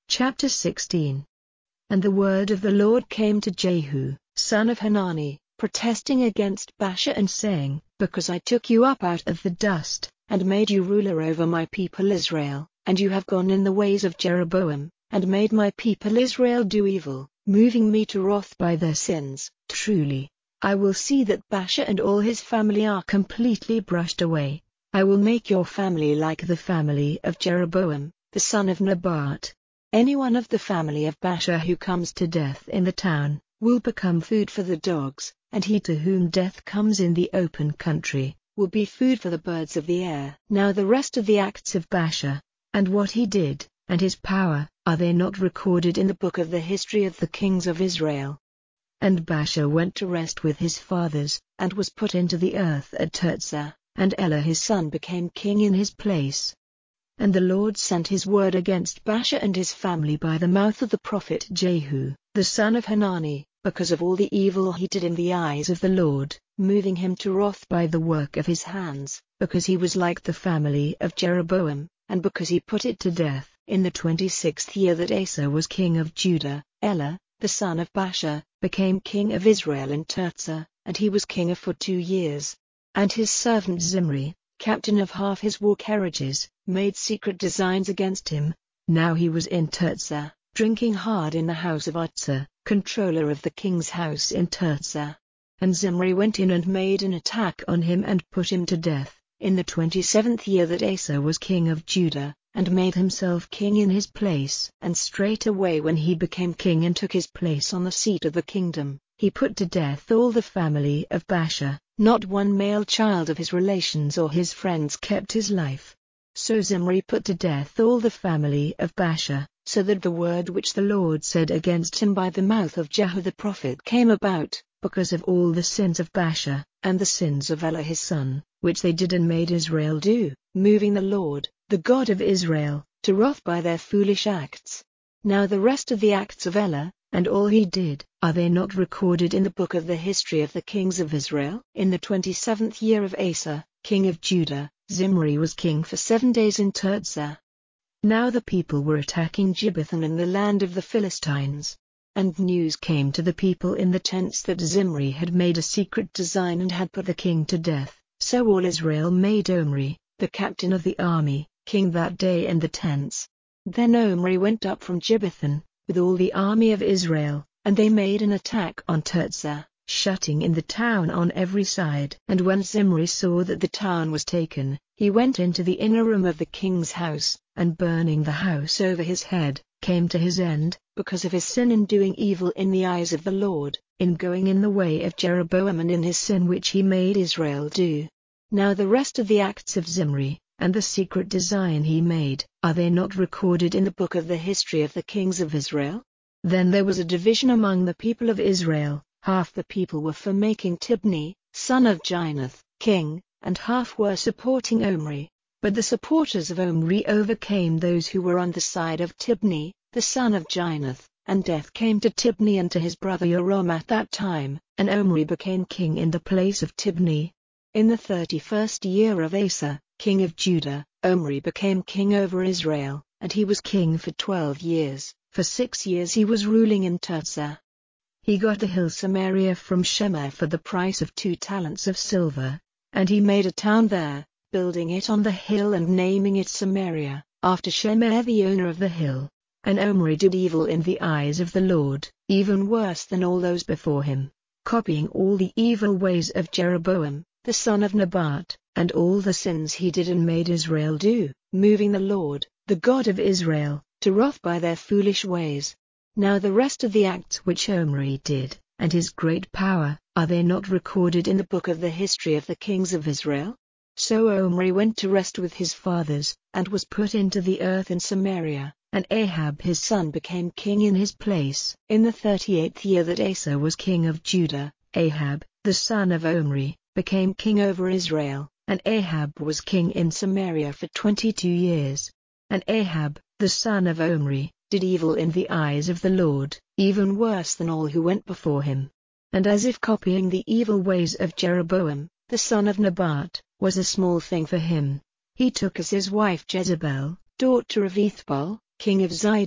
Chapter 16. And the word of the Lord came to Jehu, son of Hanani, protesting against Baasha and saying, Because I took you up out of the dust, and made you ruler over my people Israel, and you have gone in the ways of Jeroboam, and made my people Israel do evil, moving me to wrath by their sins, truly, I will see that Baasha and all his family are completely brushed away. I will make your family like the family of Jeroboam, the son of Nebat. Anyone of the family of Baasha who comes to death in the town, will become food for the dogs, and he to whom death comes in the open country, will be food for the birds of the air. Now the rest of the acts of Baasha, and what he did, and his power, are they not recorded in the book of the history of the kings of Israel? And Baasha went to rest with his fathers, and was put into the earth at Tirzah, and Elah his son became king in his place. And the Lord sent his word against Baasha and his family by the mouth of the prophet Jehu, the son of Hanani, because of all the evil he did in the eyes of the Lord, moving him to wrath by the work of his hands, because he was like the family of Jeroboam, and because he put it to death. In the 26th year that Asa was king of Judah, Elah, the son of Baasha, became king of Israel in Tirzah, and he was king for 2 years. And his servant Zimri, captain of half his war carriages, made secret designs against him. Now he was in Tirzah, drinking hard in the house of Uzzah, controller of the king's house in Tirzah. And Zimri went in and made an attack on him and put him to death, in the 27th year that Asa was king of Judah, and made himself king in his place. And straightway when he became king and took his place on the seat of the kingdom, he put to death all the family of Baasha. Not one male child of his relations or his friends kept his life. So Zimri put to death all the family of Baasha, so that the word which the Lord said against him by the mouth of Jehu the prophet came about, because of all the sins of Baasha, and the sins of Elah his son, which they did and made Israel do, moving the Lord, the God of Israel, to wrath by their foolish acts. Now the rest of the acts of Elah, and all he did, are they not recorded in the book of the history of the kings of Israel? In the 27th year of Asa, king of Judah, Zimri was king for 7 days in Tirzah. Now the people were attacking Gibbethon in the land of the Philistines. And news came to the people in the tents that Zimri had made a secret design and had put the king to death. So all Israel made Omri, the captain of the army, king that day in the tents. Then Omri went up from Gibbethon, with all the army of Israel, and they made an attack on Tirzah, shutting in the town on every side. And when Zimri saw that the town was taken, he went into the inner room of the king's house, and burning the house over his head, came to his end, because of his sin in doing evil in the eyes of the Lord, in going in the way of Jeroboam and in his sin which he made Israel do. Now the rest of the acts of Zimri, and the secret design he made, are they not recorded in the book of the history of the kings of Israel? Then there was a division among the people of Israel. Half the people were for making Tibni, son of Ginath, king, and half were supporting Omri. But the supporters of Omri overcame those who were on the side of Tibni, the son of Ginath, and death came to Tibni and to his brother Joram at that time, and Omri became king in the place of Tibni. In the 31st year of Asa, king of Judah, Omri became king over Israel, and he was king for 12 years. For 6 years he was ruling in Tirzah. He got the hill Samaria from Shemer for the price of 2 talents of silver, and he made a town there, building it on the hill and naming it Samaria, after Shemer the owner of the hill. And Omri did evil in the eyes of the Lord, even worse than all those before him, copying all the evil ways of Jeroboam, the son of Nebat, and all the sins he did and made Israel do, moving the Lord, the God of Israel, to wrath by their foolish ways. Now the rest of the acts which Omri did, and his great power, are they not recorded in the book of the history of the kings of Israel? So Omri went to rest with his fathers, and was put into the earth in Samaria, and Ahab his son became king in his place. In the 38th year that Asa was king of Judah, Ahab, the son of Omri, became king over Israel, and Ahab was king in Samaria for 22 years. And Ahab, the son of Omri, did evil in the eyes of the Lord, even worse than all who went before him. And as if copying the evil ways of Jeroboam, the son of Nebat, was a small thing for him, he took as his wife Jezebel, daughter of Ethbaal, king of Zidon,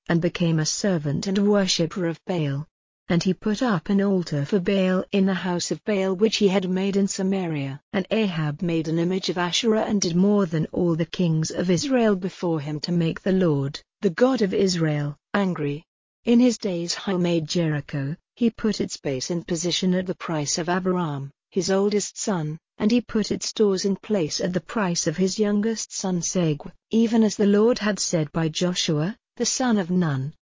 and became a servant and worshipper of Baal. And he put up an altar for Baal in the house of Baal which he had made in Samaria. And Ahab made an image of Asherah and did more than all the kings of Israel before him to make the Lord, the God of Israel, angry. In his days he made Jericho, he put its base in position at the price of Abiram, his oldest son, and he put its stores in place at the price of his youngest son Segu, even as the Lord had said by Joshua, the son of Nun.